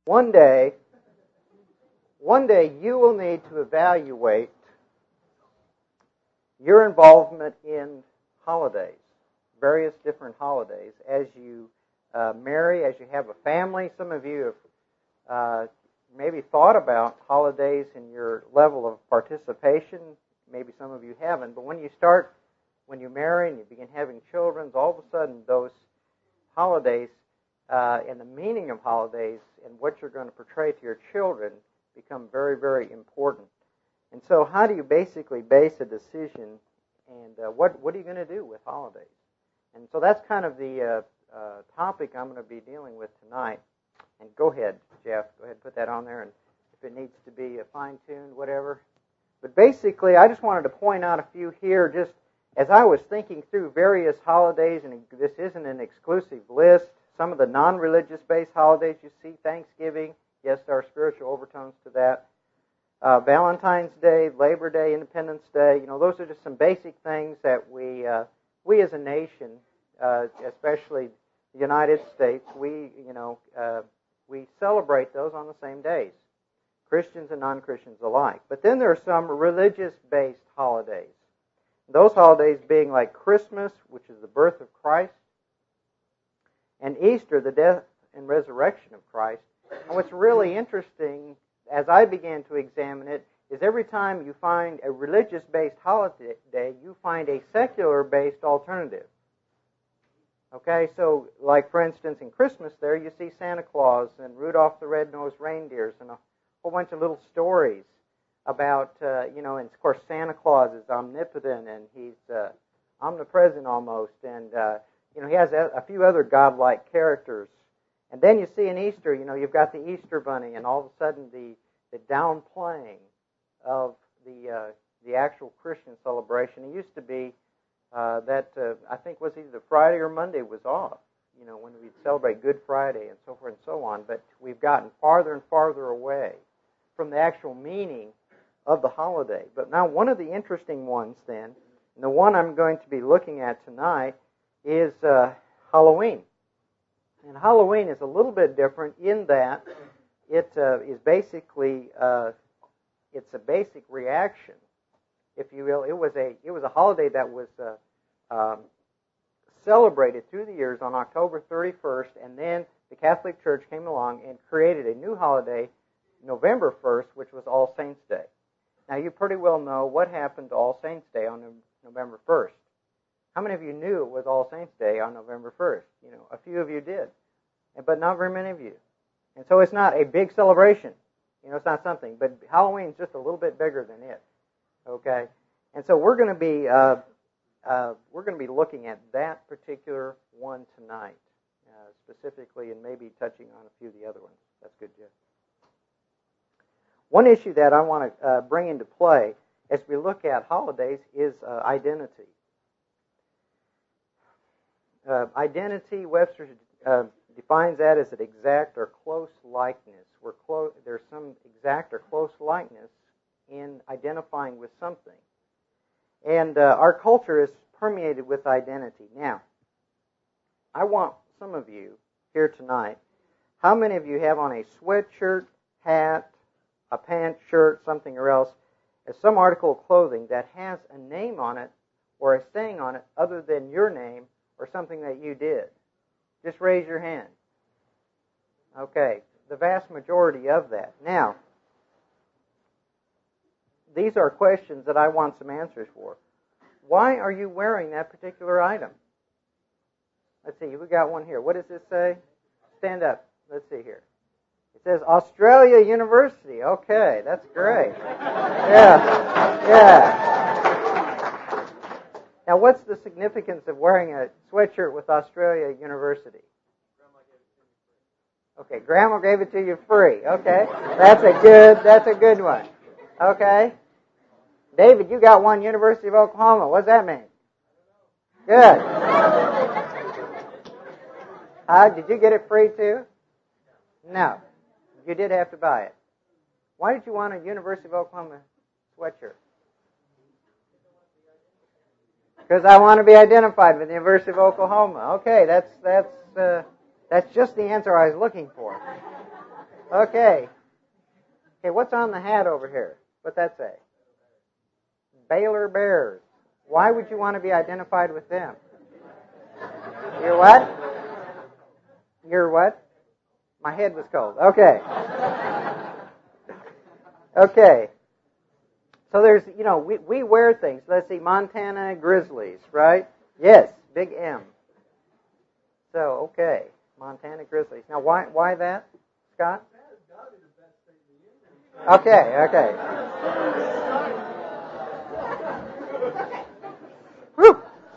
One day you will need to evaluate your involvement in holidays, various different holidays. As you marry, as you have a family, some of you have maybe thought about holidays and your level of participation. Maybe some of you haven't. But when you marry and you begin having children, all of a sudden those holidays and the meaning of holidays and what you're going to portray to your children become very, very important. And so how do you basically base a decision, and what are you going to do with holidays? And so that's kind of the topic I'm going to be dealing with tonight. And go ahead, Jeff. Go ahead and put that on there. And if it needs to be fine-tuned, whatever. But basically, I just wanted to point out a few here just as I was thinking through various holidays, and this isn't an exclusive list. Some of the non-religious based holidays you see, Thanksgiving, yes, there are spiritual overtones to that. Valentine's Day, Labor Day, Independence Day, those are just some basic things that we as a nation, especially the United States, we celebrate those on the same days, Christians and non-Christians alike. But then there are some religious-based holidays. Those holidays being like Christmas, which is the birth of Christ, and Easter, the death and resurrection of Christ. And what's really interesting, as I began to examine it, is every time you find a religious-based holiday, you find a secular-based alternative. Okay, so like for instance in Christmas there, you see Santa Claus and Rudolph the Red-Nosed Reindeers and a whole bunch of little stories about, and of course Santa Claus is omnipotent and he's omnipresent almost, and he has a few other godlike characters. And then you see in Easter, you've got the Easter Bunny, and all of a sudden the downplaying of the actual Christian celebration. It used to be that I think was either Friday or Monday was off, when we'd celebrate Good Friday and so forth and so on. But we've gotten farther and farther away from the actual meaning of the holiday. But now one of the interesting ones then, and the one I'm going to be looking at tonight, is Halloween. And Halloween is a little bit different in that it is basically it's a basic reaction, if you will. It was a holiday that was celebrated through the years on October 31st, and then the Catholic Church came along and created a new holiday, November 1st, which was All Saints' Day. Now you pretty well know what happened to All Saints' Day on November 1st. How many of you knew it was All Saints' Day on November 1st? A few of you did, but not very many of you. And so it's not a big celebration. It's not something. But Halloween's just a little bit bigger than it. Okay, and so we're going to be looking at that particular one tonight, specifically, and maybe touching on a few of the other ones. That's good, Jeff. One issue that I want to bring into play as we look at holidays is identity. Identity, Webster defines that as an exact or close likeness. There's some exact or close likeness in identifying with something. And our culture is permeated with identity. Now, I want some of you here tonight, how many of you have on a sweatshirt, hat, a pant, shirt, something or else, as some article of clothing that has a name on it or a saying on it other than your name or something that you did? Just raise your hand. Okay, the vast majority of that. Now, these are questions that I want some answers for. Why are you wearing that particular item? Let's see, we got one here. What does this say? Stand up. Let's see here. It says Australia University. Okay, that's great. Yeah. Now, what's the significance of wearing a sweatshirt with Australia University? Okay, Grandma gave it to you free. Okay, that's a good one. Okay, David, you got one, University of Oklahoma. What does that mean? Good. Did you get it free too? No, you did have to buy it. Why did you want a University of Oklahoma sweatshirt? Because I want to be identified with the University of Oklahoma. Okay, that's just the answer I was looking for. Okay. Okay, what's on the hat over here? What's that say? Baylor Bears. Why would you want to be identified with them? You're what? You're what? My head was cold. Okay. Okay. So there's, we wear things. Let's see, Montana Grizzlies, right? Yes, big M. So, okay, Montana Grizzlies. Now, why that, Scott? Okay. Whew.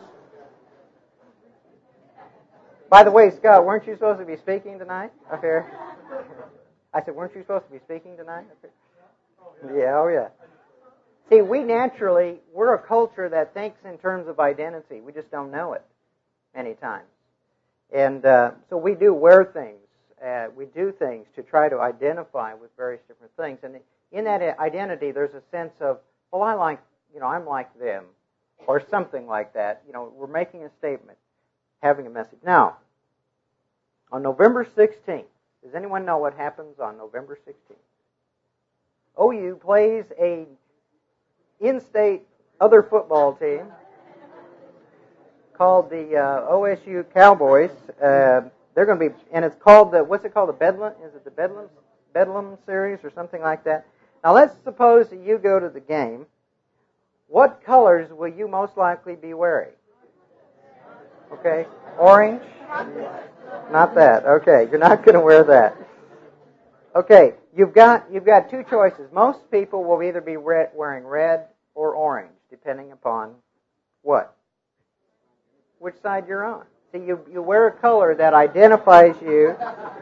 By the way, Scott, weren't you supposed to be speaking tonight up here? I said, weren't you supposed to be speaking tonight up here? Yeah, oh yeah. See, we're a culture that thinks in terms of identity. We just don't know it many times. And so we do wear things. We do things to try to identify with various different things. And in that identity, there's a sense of, well, I'm like them, or something like that. We're making a statement, having a message. Now, on November 16th, does anyone know what happens on November 16th? OU plays a in-state other football team called the OSU Cowboys. They're going to be, and it's called what's it called? The Bedlam? Is it the Bedlam series or something like that? Now let's suppose that you go to the game. What colors will you most likely be wearing? Okay, orange? Not that. Okay, you're not going to wear that. Okay, you've got two choices. Most people will either be wearing red or orange, depending upon what? Which side you're on. See, you wear a color that identifies you,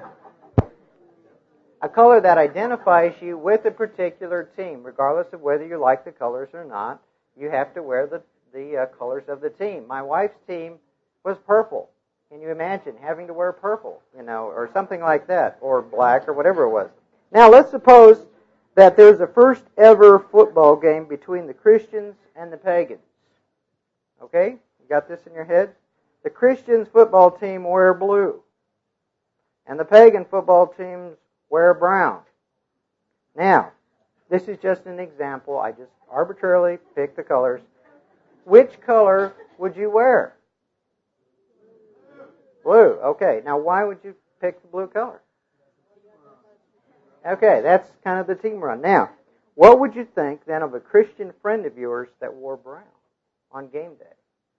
with a particular team, regardless of whether you like the colors or not. You have to wear the colors of the team. My wife's team was purple. Can you imagine having to wear purple, or something like that, or black, or whatever it was? Now, let's suppose that there's a first ever football game between the Christians and the pagans. Okay? You got this in your head? The Christians football team wear blue, and the pagan football teams wear brown. Now, this is just an example. I just arbitrarily picked the colors. Which color would you wear? Blue. Okay. Now, why would you pick the blue color? Okay, that's kind of the team run. Now, what would you think then of a Christian friend of yours that wore brown on game day?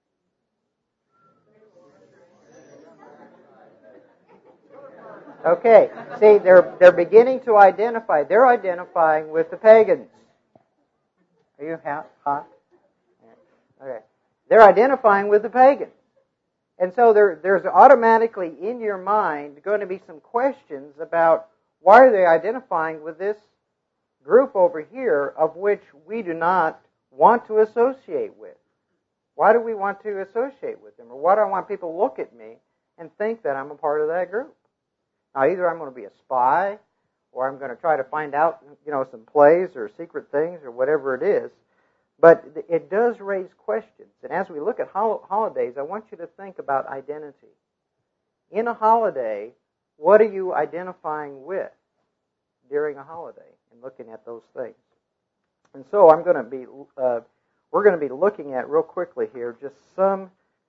Okay, see, they're beginning to identify. They're identifying with the pagans. Are you hot? Okay. They're identifying with the pagans. And so there's automatically in your mind going to be some questions about why are they identifying with this group over here of which we do not want to associate with? Why do we want to associate with them? Or why do I want people to look at me and think that I'm a part of that group? Now, either I'm going to be a spy, or I'm going to try to find out, some plays or secret things or whatever it is. But it does raise questions. And as we look at holidays, I want you to think about identity. In a holiday, what are you identifying with during a holiday? And looking at those things. And so we're going to be looking at real quickly here just some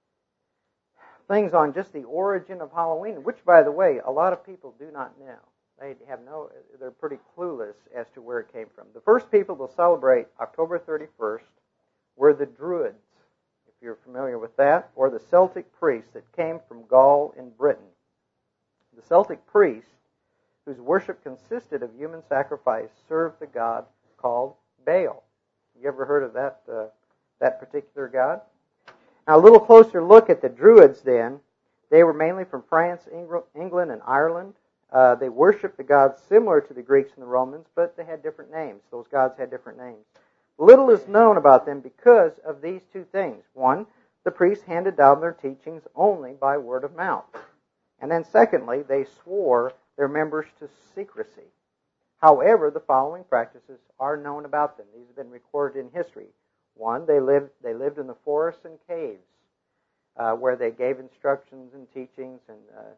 things on just the origin of Halloween, which, by the way, a lot of people do not know. They're pretty clueless as to where it came from. The first people to celebrate October 31st were the Druids, if you're familiar with that, or the Celtic priests that came from Gaul in Britain. The Celtic priests, whose worship consisted of human sacrifice, served the god called Baal. You ever heard of that particular god? Now, a little closer look at the Druids then. They were mainly from France, England, and Ireland. They worshipped the gods similar to the Greeks and the Romans, but they had different names. Those gods had different names. Little is known about them because of these two things. One, the priests handed down their teachings only by word of mouth. And then secondly, they swore their members to secrecy. However, the following practices are known about them. These have been recorded in history. One, they lived in the forests and caves where they gave instructions and teachings and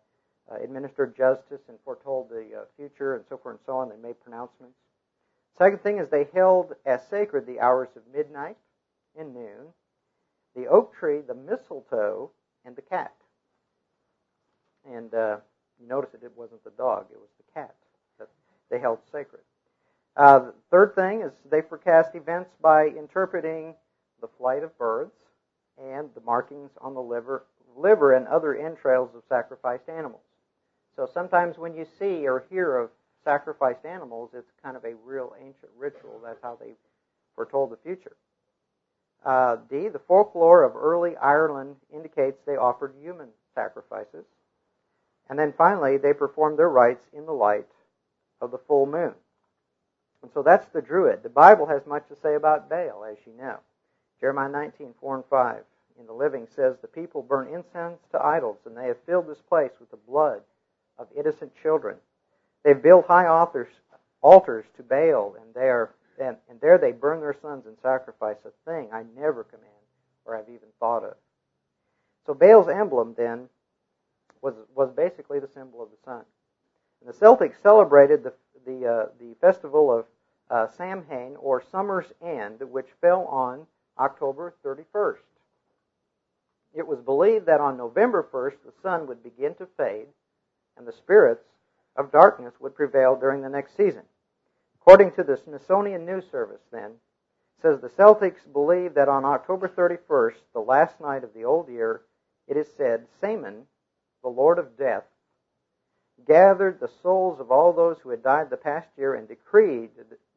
administered justice and foretold the future and so forth and so on. They made pronouncements. Second thing is they held as sacred the hours of midnight and noon, the oak tree, the mistletoe, and the cat. And you notice it wasn't the dog, it was the cat that they held sacred. The third thing is they forecast events by interpreting the flight of birds and the markings on the liver and other entrails of sacrificed animals. So sometimes when you see or hear of sacrificed animals, it's kind of a real ancient ritual. That's how they foretold the future. D, the folklore of early Ireland indicates they offered human sacrifices. And then finally, they performed their rites in the light of the full moon. And so that's the Druid. The Bible has much to say about Baal, as you know. Jeremiah 19:4 and 5 in the Living says, the people burn incense to idols, and they have filled this place with the blood of innocent children. They've built high altars to Baal, and there they burn their sons and sacrifice, a thing I never command or have even thought of. So Baal's emblem then was basically the symbol of the sun. And the Celtics celebrated the festival of Samhain, or Summer's End, which fell on October 31st. It was believed that on November 1st the sun would begin to fade and the spirits of darkness would prevail during the next season. According to the Smithsonian News Service then, it says the Celtics believe that on October 31st, the last night of the old year, it is said, Saman, the Lord of Death, gathered the souls of all those who had died the past year and decreed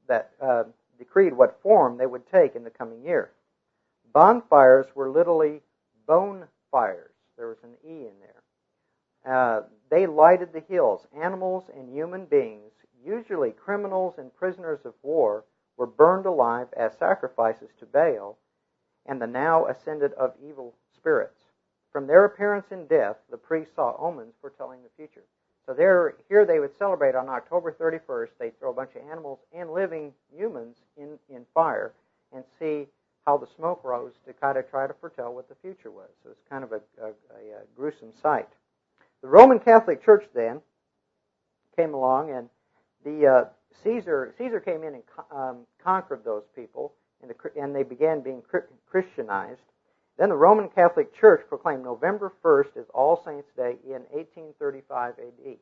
what form they would take in the coming year. Bonfires were literally bone fires. There was an E in there. They lighted the hills. Animals and human beings, usually criminals and prisoners of war, were burned alive as sacrifices to Baal and the now ascended of evil spirits. From their appearance in death, the priests saw omens foretelling the future. So here they would celebrate on October 31st. They'd throw a bunch of animals and living humans in fire and see how the smoke rose to kind of try to foretell what the future was. So it's kind of a gruesome sight. The Roman Catholic Church then came along, and the Caesar came in and conquered those people, and they began being Christianized. Then the Roman Catholic Church proclaimed November 1st as All Saints' Day in 1835 AD.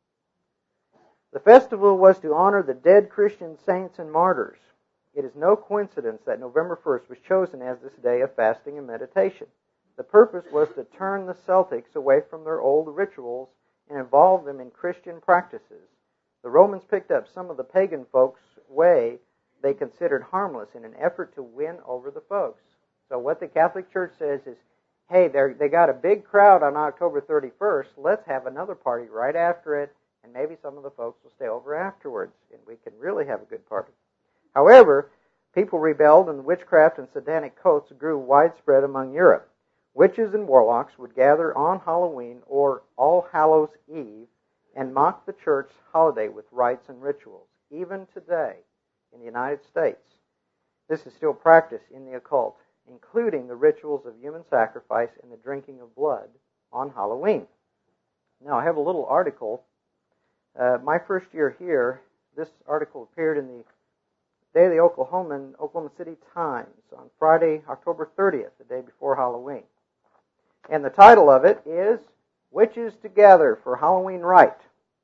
The festival was to honor the dead Christian saints and martyrs. It is no coincidence that November 1st was chosen as this day of fasting and meditation. The purpose was to turn the Celtics away from their old rituals and involve them in Christian practices. The Romans picked up some of the pagan folks' way they considered harmless in an effort to win over the folks. So what the Catholic Church says is, hey, they got a big crowd on October 31st. Let's have another party right after it, and maybe some of the folks will stay over afterwards, and we can really have a good party. However, people rebelled, and witchcraft and satanic cults grew widespread among Europe. Witches and warlocks would gather on Halloween or All Hallows Eve and mock the church holiday with rites and rituals. Even today, in the United States, this is still practiced in the occult, including the rituals of human sacrifice and the drinking of blood on Halloween. Now, I have a little article. My first year here, this article appeared in the Daily Oklahoman, Oklahoma City Times on Friday, October 30th, the day before Halloween. And the title of it is Witches Together for Halloween Rite.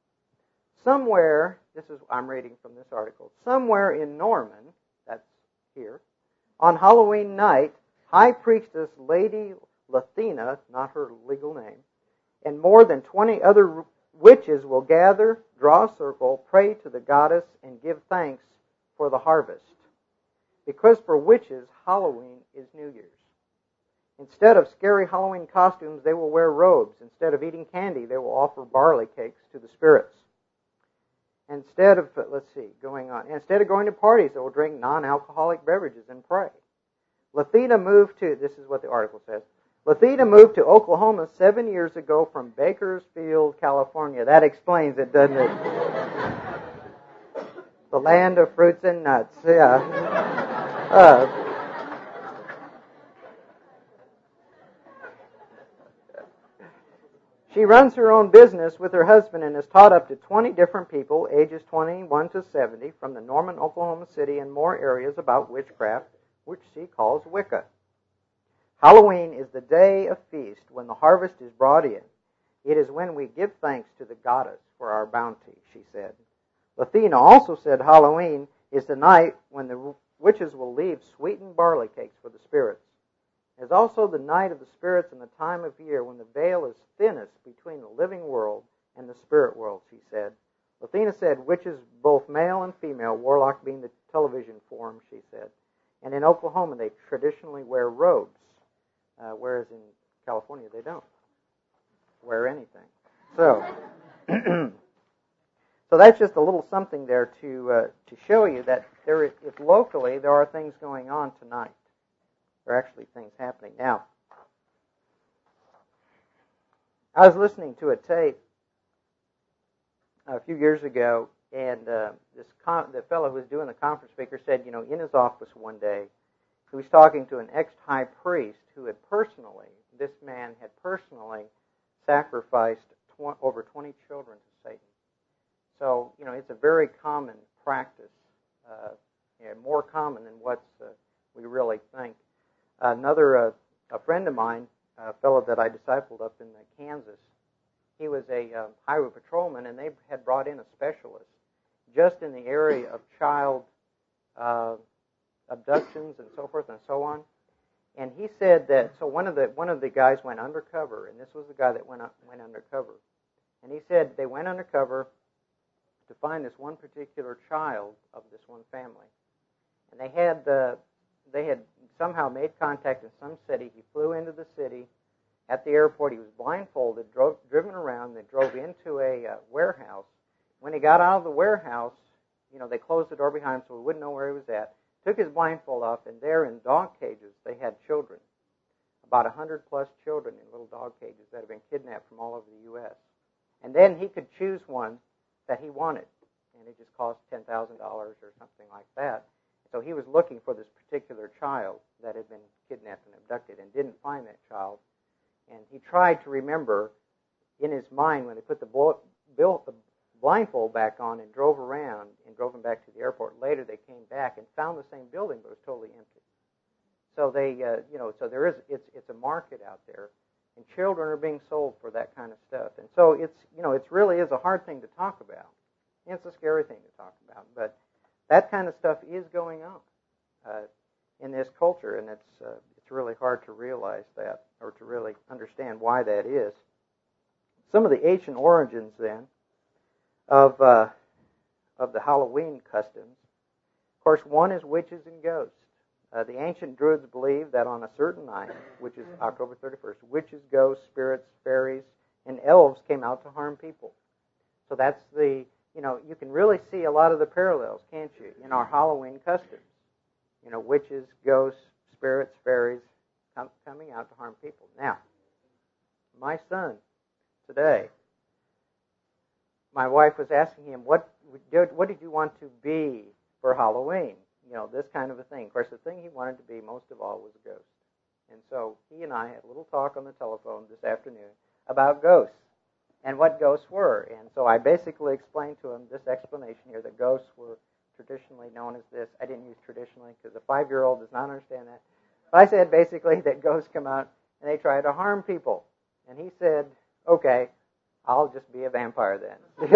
Somewhere, I'm reading from this article, somewhere in Norman, that's here, on Halloween night, High Priestess Lady Lathina, not her legal name, and more than 20 other witches will gather, draw a circle, pray to the goddess, and give thanks for the harvest. Because for witches, Halloween is New Year's. Instead of scary Halloween costumes, they will wear robes. Instead of eating candy, they will offer barley cakes to the spirits. Instead of going to parties, they will drink non-alcoholic beverages and pray. Lathina moved to, this is what the article says, Lathina moved to Oklahoma 7 years ago from Bakersfield, California. That explains it, doesn't it? The land of fruits and nuts, yeah. She runs her own business with her husband and has taught up to 20 different people, ages 21 to 70, from the Norman, Oklahoma City and more areas about witchcraft, which she calls Wicca. Halloween is the day of feast when the harvest is brought in. It is when we give thanks to the goddess for our bounty, she said. Lathina also said Halloween is the night when the witches will leave sweetened barley cakes for the spirits. It is also the night of the spirits and the time of year when the veil is thinnest between the living world and the spirit world, she said. Lathina said witches, both male and female, warlock being the television form, she said. And in Oklahoma, they traditionally wear robes, whereas in California, they don't wear anything. So, so that's just a little something there to show you that if locally there are things going on tonight. There are actually things happening. Now, I was listening to a tape a few years ago, and the fellow who was doing the conference speaker said, in his office one day, he was talking to an ex-high priest who had this man had personally sacrificed over 20 children to Satan. So, it's a very common practice, more common than what we really think. A friend of mine, a fellow that I discipled up in Kansas, he was a highway patrolman, and they had brought in a specialist just in the area of child abductions and so forth and so on. And he said that one of the guys went undercover, and this was the guy that went undercover. And he said they went undercover to find this one particular child of this one family, and they had somehow made contact in some city. He flew into the city. At the airport, he was blindfolded, driven around. They drove into a warehouse. When he got out of the warehouse, they closed the door behind him so we wouldn't know where he was at. Took his blindfold off, and there in dog cages, they had children. About 100-plus children in little dog cages that had been kidnapped from all over the U.S. And then he could choose one that he wanted, and it just cost $10,000 or something like that. So he was looking for this particular child that had been kidnapped and abducted and didn't find that child. And he tried to remember in his mind when they put the blindfold back on and drove around and drove him back to the airport. Later they came back and found the same building, but it was totally empty. So they, so there is, it's a market out there, and children are being sold for that kind of stuff. And so it really is a hard thing to talk about. It's a scary thing to talk about, but that kind of stuff is going on in this culture, and it's really hard to realize that or to really understand why that is. Some of the ancient origins, then, of the Halloween customs. Of course, one is witches and ghosts. The ancient Druids believed that on a certain night, which is October 31st, witches, ghosts, spirits, fairies, and elves came out to harm people. So that's you can really see a lot of the parallels, can't you, in our Halloween customs. Witches, ghosts, spirits, fairies coming out to harm people. Now, my son today, my wife was asking him, what did you want to be for Halloween? This kind of a thing. Of course, the thing he wanted to be most of all was a ghost. And so he and I had a little talk on the telephone this afternoon about ghosts and what ghosts were. And so I basically explained to him this explanation here, that ghosts were traditionally known as this. I didn't use traditionally because a 5-year-old does not understand that. But I said basically that ghosts come out and they try to harm people. And he said, okay, I'll just be a vampire then.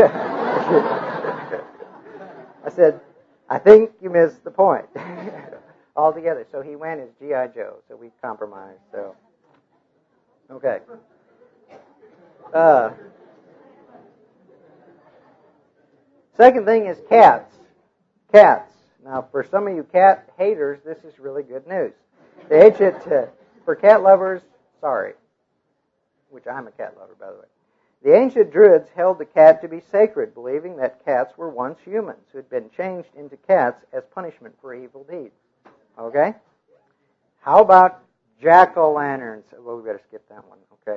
I said, I think you missed the point altogether. So he went as G.I. Joe, so we compromised. So, okay. Second thing is cats. Cats. Now, for some of you cat haters, this is really good news. The ancient, for cat lovers, sorry, which I'm a cat lover, by the way. The ancient Druids held the cat to be sacred, believing that cats were once humans who had been changed into cats as punishment for evil deeds. Okay? How about jack-o'-lanterns? Well, we better skip that one. Okay.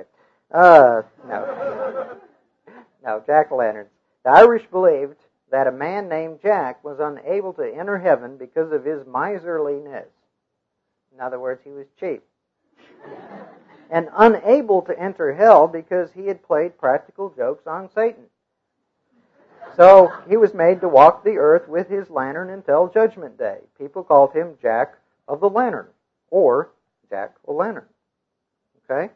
No. No, jack-o'-lanterns. The Irish believed that a man named Jack was unable to enter heaven because of his miserliness. In other words, he was cheap. and unable to enter hell because he had played practical jokes on Satan. So he was made to walk the earth with his lantern until Judgment Day. People called him Jack of the Lantern, or Jack O'Lantern. Okay?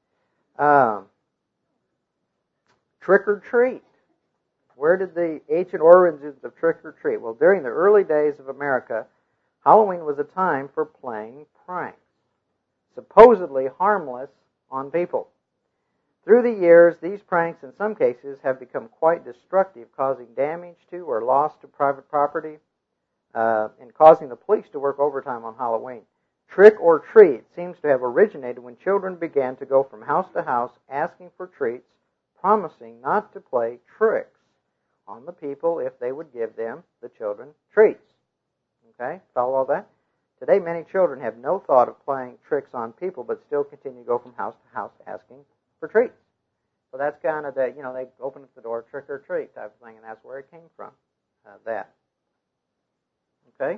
Trick or treat. Where did the ancient origins of trick or treat? Well, during the early days of America, Halloween was a time for playing pranks, supposedly harmless on people. Through the years, these pranks in some cases have become quite destructive, causing damage to or loss to private property, and causing the police to work overtime on Halloween. Trick or treat seems to have originated when children began to go from house to house asking for treats, promising not to play tricks on the people if they would give them, the children, treats. Okay, follow all that? Today, many children have no thought of playing tricks on people, but still continue to go from house to house asking for treats. So that's kind of the, they open up the door, trick or treat type of thing, and that's where it came from, that. Okay?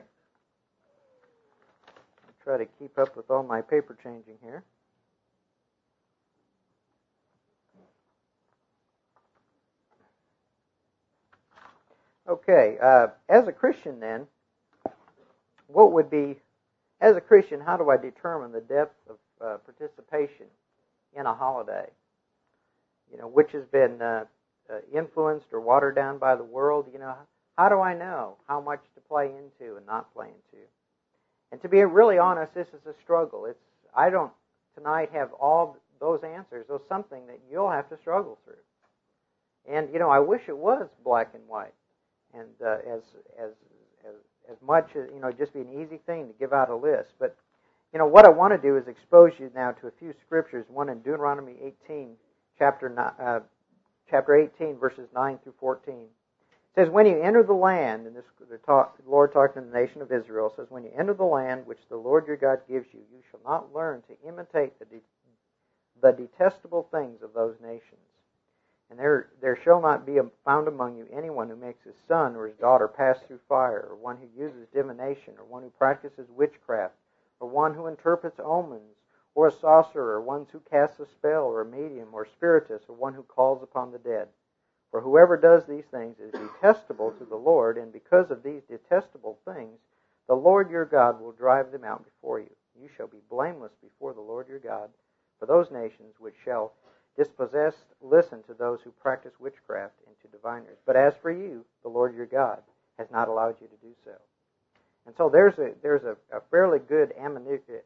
I'll try to keep up with all my paper changing here. Okay, as a Christian then, what would be, as a Christian, how do I determine the depth of participation in a holiday? Which has been influenced or watered down by the world. How do I know how much to play into and not play into? And to be really honest, this is a struggle. I don't tonight have all those answers. There's something that you'll have to struggle through. And I wish it was black and white, and as much as just be an easy thing to give out a list. But what I want to do is expose you now to a few scriptures. One in Deuteronomy 18. Chapter 18, verses 9 through 14. It says, when you enter the land, and the Lord talking to the nation of Israel, says, when you enter the land which the Lord your God gives you, you shall not learn to imitate the detestable things of those nations. And there shall not be found among you anyone who makes his son or his daughter pass through fire, or one who uses divination, or one who practices witchcraft, or one who interprets omens, or a sorcerer, or one who casts a spell, or a medium, or spiritist, or one who calls upon the dead. For whoever does these things is detestable to the Lord, and because of these detestable things, the Lord your God will drive them out before you. You shall be blameless before the Lord your God, for those nations which shall dispossess listen to those who practice witchcraft and to diviners. But as for you, the Lord your God has not allowed you to do so. And so there's a fairly good admonition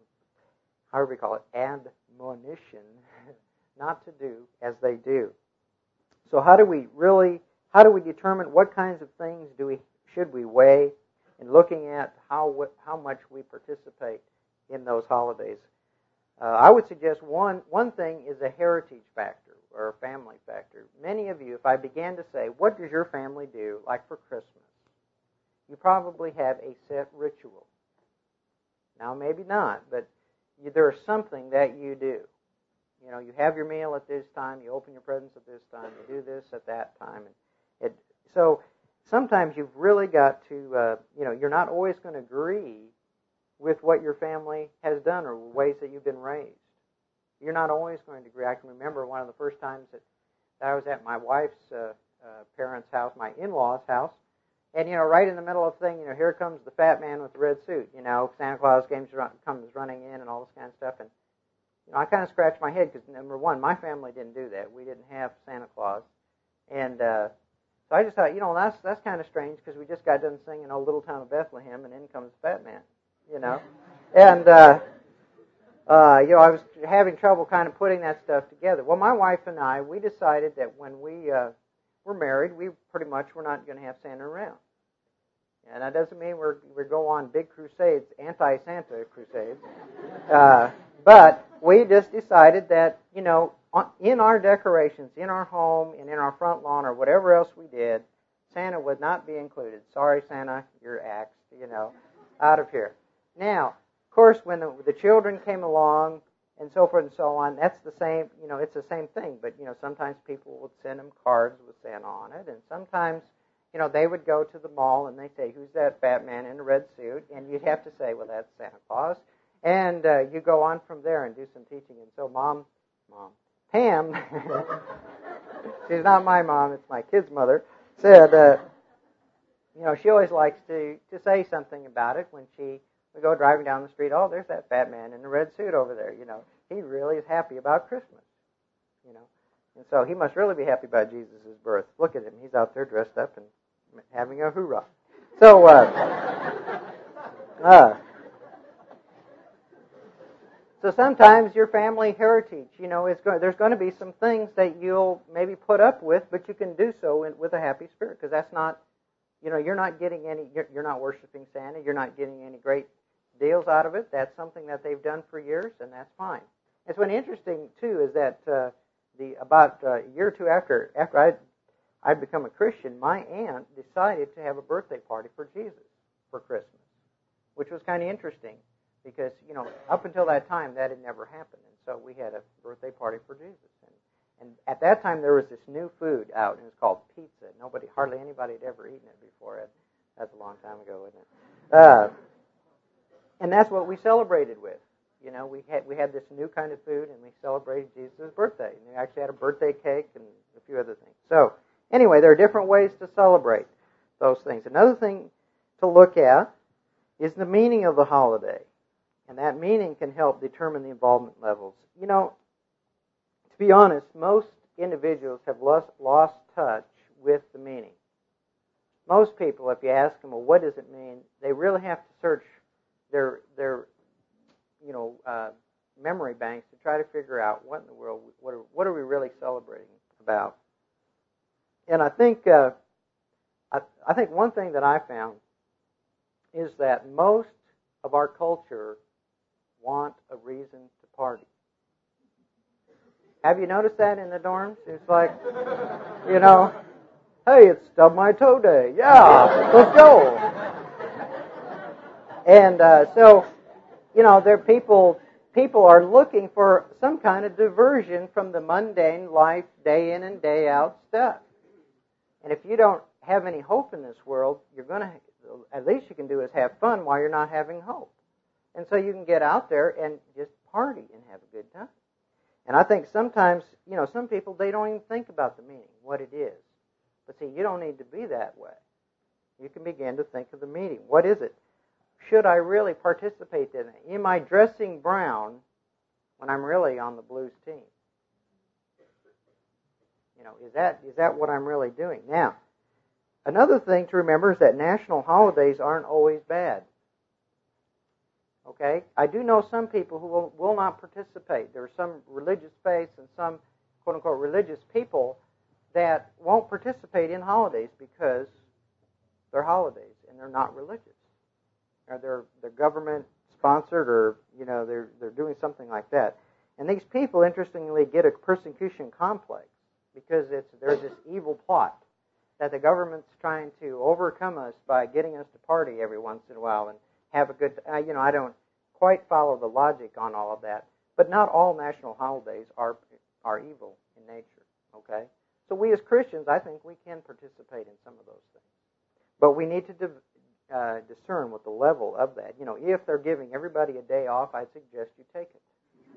not to do as they do. So how do we determine what kinds of things should we weigh in looking at how much we participate in those holidays? I would suggest one thing is a heritage factor or a family factor. Many of you, if I began to say, what does your family do, like for Christmas? You probably have a set ritual. Now, maybe not, but there's something that you do. You have your meal at this time, you open your presents at this time, you do this at that time. So sometimes you've really got to, you're not always going to agree with what your family has done or ways that you've been raised. You're not always going to agree. I can remember one of the first times that I was at my wife's parents' house, my in-laws' house, and, right in the middle of the thing, here comes the fat man with the red suit. Santa Claus comes running in and all this kind of stuff. And, I kind of scratched my head because, number one, my family didn't do that. We didn't have Santa Claus. And so I just thought, that's kind of strange because we just got done singing "Oh, Little Town of Bethlehem," and in comes the fat man, And, I was having trouble kind of putting that stuff together. Well, my wife and I, we decided that when we were married, we pretty much were not going to have Santa around. And that doesn't mean we go on big crusades, anti-Santa crusades. But we just decided that, in our decorations, in our home, and in our front lawn, or whatever else we did, Santa would not be included. Sorry, Santa, you're axed, out of here. Now, of course, when the children came along and so forth and so on, that's the same, it's the same thing. But, sometimes people would send them cards with Santa on it, and sometimes, they would go to the mall and they say, who's that fat man in a red suit? And you'd have to say, well, that's Santa Claus. And you go on from there and do some teaching. And so Pam, she's not my mom, it's my kid's mother, said, she always likes to say something about it when we go driving down the street. Oh, there's that fat man in the red suit over there. He really is happy about Christmas. And so he must really be happy about Jesus' birth. Look at him. He's out there dressed up and having a hoorah. So, so sometimes your family heritage, there's going to be some things that you'll maybe put up with, but you can do so with a happy spirit, because that's not, you're not getting you're not worshiping Santa, you're not getting any great deals out of it. That's something that they've done for years, and that's fine. It's what's interesting too is that about a year or two after I'd become a Christian, my aunt decided to have a birthday party for Jesus for Christmas, which was kind of interesting because, up until that time, that had never happened. And so we had a birthday party for Jesus. And at that time, there was this new food out, and it was called pizza. Hardly anybody had ever eaten it before. That's a long time ago, isn't it? And that's what we celebrated with. We had this new kind of food, and we celebrated Jesus' birthday. And we actually had a birthday cake and a few other things. So, anyway, there are different ways to celebrate those things. Another thing to look at is the meaning of the holiday. And that meaning can help determine the involvement levels. To be honest, most individuals have lost touch with the meaning. Most people, if you ask them, well, what does it mean? They really have to search their memory banks to try to figure out what in the world, what are we really celebrating about. And I think one thing that I found is that most of our culture want a reason to party. Have you noticed that in the dorms? It's like, hey, it's Stub My Toe Day. Yeah, let's go. And so, people are looking for some kind of diversion from the mundane life, day in and day out stuff. And if you don't have any hope in this world, at least you can do is have fun while you're not having hope. And so you can get out there and just party and have a good time. And I think sometimes, some people, they don't even think about the meaning, what it is. But see, you don't need to be that way. You can begin to think of the meaning. What is it? Should I really participate in it? Am I dressing brown when I'm really on the Blues team? Is that what I'm really doing? Now, another thing to remember is that national holidays aren't always bad. Okay? I do know some people who will not participate. There are some religious faiths and some, quote-unquote, religious people that won't participate in holidays because they're holidays and they're not religious. Or they're government-sponsored or, they're doing something like that. And these people, interestingly, get a persecution complex because there's this evil plot that the government's trying to overcome us by getting us to party every once in a while and have a good, I don't quite follow the logic on all of that, but not all national holidays are evil in nature, okay? So we as Christians, I think we can participate in some of those things. But we need to discern what the level of that. If they're giving everybody a day off, I'd suggest you take it.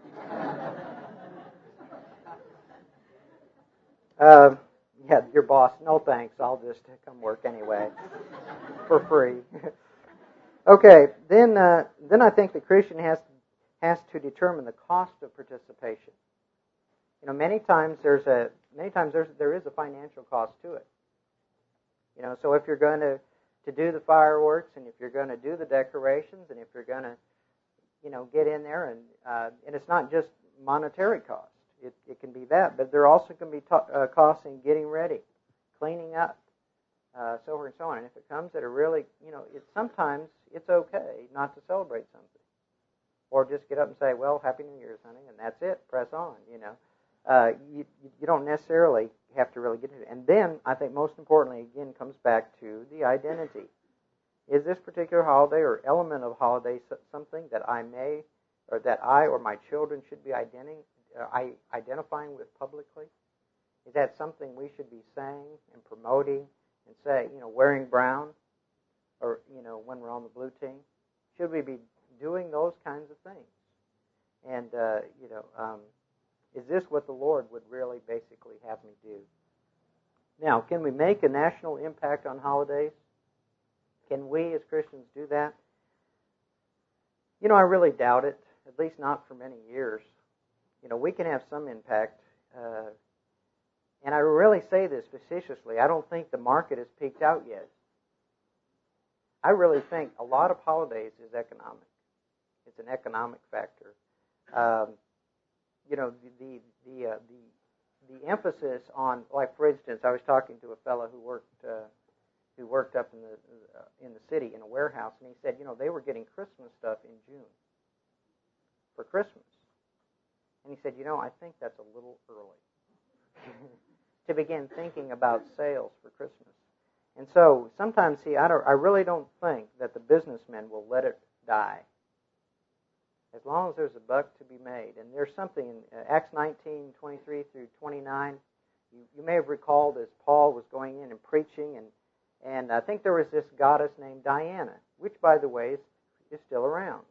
Your boss, no thanks, I'll just come work anyway for free. Okay, then I think the Christian has to determine the cost of participation. Many times there is a financial cost to it. So if you're going to do the fireworks and if you're going to do the decorations and if you're going to, get in there and it's not just monetary cost. It can be that, but there also can be costs in getting ready, cleaning up, so forth and so on. And if it comes at a really, sometimes it's okay not to celebrate something. Or just get up and say, well, Happy New Year's, honey, and that's it. Press on, You don't necessarily have to really get into it. And then, I think most importantly, again, comes back to the identity. Is this particular holiday or element of holiday something that I or my children should be identifying with publicly? Is that something we should be saying and promoting and say, wearing brown or, when we're on the blue team? Should we be doing those kinds of things? And, is this what the Lord would really basically have me do? Now, can we make a national impact on holidays? Can we as Christians do that? I really doubt it, at least not for many years. We can have some impact. And I really say this facetiously. I don't think the market has peaked out yet. I really think a lot of holidays is economic. It's an economic factor. The emphasis on, like for instance, I was talking to a fellow who worked up in the city in a warehouse, and he said, they were getting Christmas stuff in June for Christmas, and he said, I think that's a little early to begin thinking about sales for Christmas. And so sometimes, I really don't think that the businessmen will let it die. As long as there's a buck to be made. And there's something in Acts 19:23 through 29. You may have recalled as Paul was going in and preaching, and I think there was this goddess named Diana, which, by the way, is still around.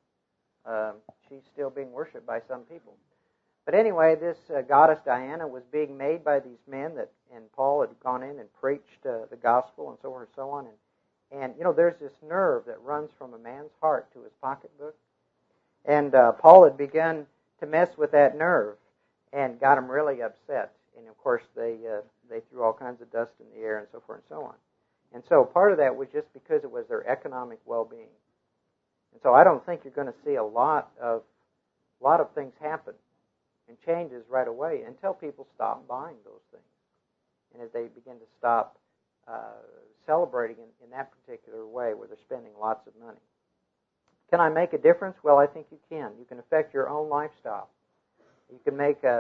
She's still being worshipped by some people. But anyway, this goddess Diana was being made by these men, and Paul had gone in and preached the gospel and so on and so on. And there's this nerve that runs from a man's heart to his pocketbook. And Paul had begun to mess with that nerve and got him really upset. And of course, they threw all kinds of dust in the air and so forth and so on. And so part of that was just because it was their economic well-being. And so I don't think you're going to see a lot of things happen and changes right away until people stop buying those things, and as they begin to stop celebrating in that particular way where they're spending lots of money. Can I make a difference? Well, I think you can. You can affect your own lifestyle. You can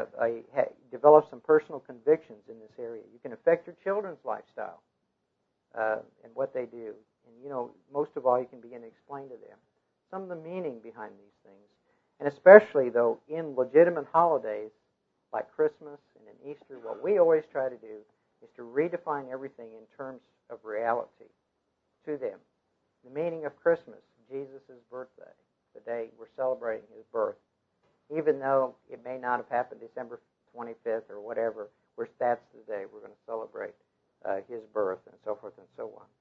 develop some personal convictions in this area. You can affect your children's lifestyle and what they do. And, most of all, you can begin to explain to them some of the meaning behind these things. And especially, though, in legitimate holidays like Christmas and in Easter, what we always try to do is to redefine everything in terms of reality to them. The meaning of Christmas, Jesus' birthday, the day we're celebrating his birth, even though it may not have happened December 25th or whatever, that's the day we're going to celebrate his birth and so forth and so on.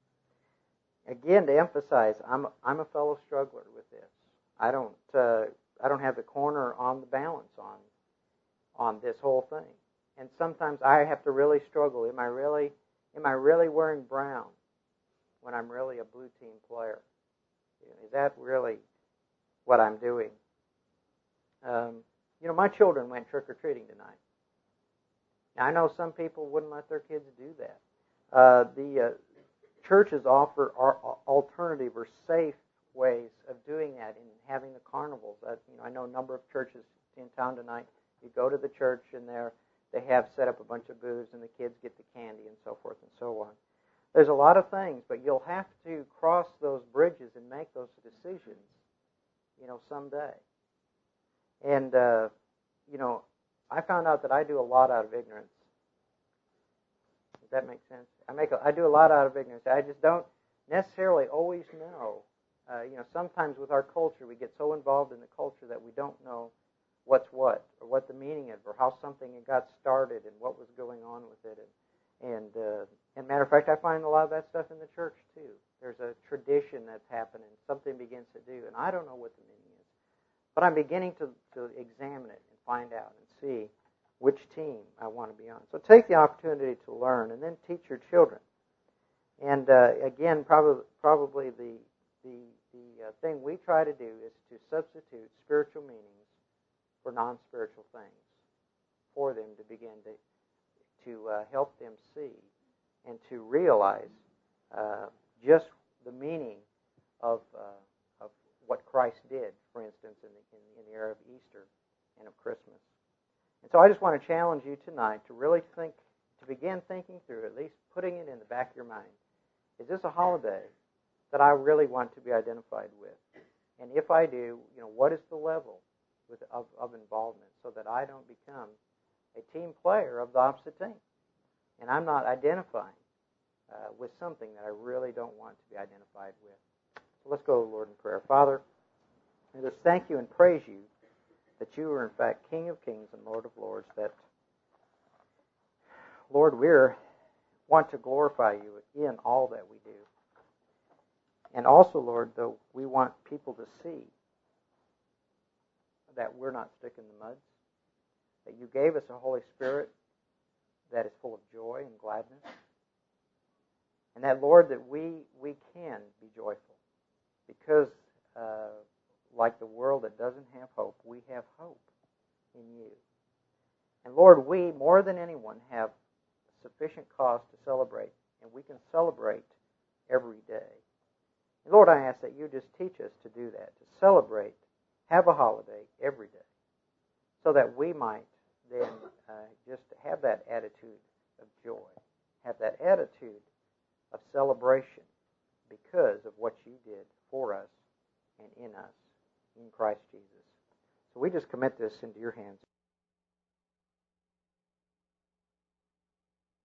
Again, to emphasize, I'm a fellow struggler with this. I don't have the corner on the balance on this whole thing, and sometimes I have to really struggle. Am I really wearing brown when I'm really a blue team player? Is that really what I'm doing? My children went trick-or-treating tonight. Now, I know some people wouldn't let their kids do that. The churches offer alternative or safe ways of doing that in having the carnivals. I know a number of churches in town tonight. You go to the church and they have set up a bunch of booths and the kids get the candy and so forth and so on. There's a lot of things, but you'll have to cross those bridges and make those decisions, someday. And, I found out that I do a lot out of ignorance. Does that make sense? I do a lot out of ignorance. I just don't necessarily always know. Sometimes with our culture, we get so involved in the culture that we don't know what's what, or what the meaning is, or how something got started, and what was going on with it. And matter of fact, I find a lot of that stuff in the church too. There's a tradition that's happening, something begins to do, and I don't know what the meaning is. But I'm beginning to examine it and find out and see which team I want to be on. So take the opportunity to learn, and then teach your children. And again, probably the thing we try to do is to substitute spiritual meanings for non-spiritual things for them to begin to help them see and to realize just the meaning of what Christ did, for instance, in the era of Easter and of Christmas. And so I just want to challenge you tonight to really begin thinking through, at least putting it in the back of your mind. Is this a holiday that I really want to be identified with? And if I do, what is the level of involvement so that I don't become a team player of the opposite team? And I'm not identifying with something that I really don't want to be identified with. So let's go to the Lord in prayer. Father, And just thank you and praise you that you are in fact King of Kings and Lord of Lords, that, Lord, we want to glorify you in all that we do. And also, Lord, though, we want people to see that we're not stuck in the mud, that you gave us a Holy Spirit that is full of joy and gladness, and that, Lord, that we can be joyful because, like the world that doesn't have hope, we have hope in you. And Lord, we, more than anyone, have sufficient cause to celebrate, and we can celebrate every day. And Lord, I ask that you just teach us to do that, to celebrate, have a holiday every day, so that we might then just have that attitude of joy, have that attitude of celebration because of what you did for us and in us, in Christ Jesus. So we just commit this into your hands.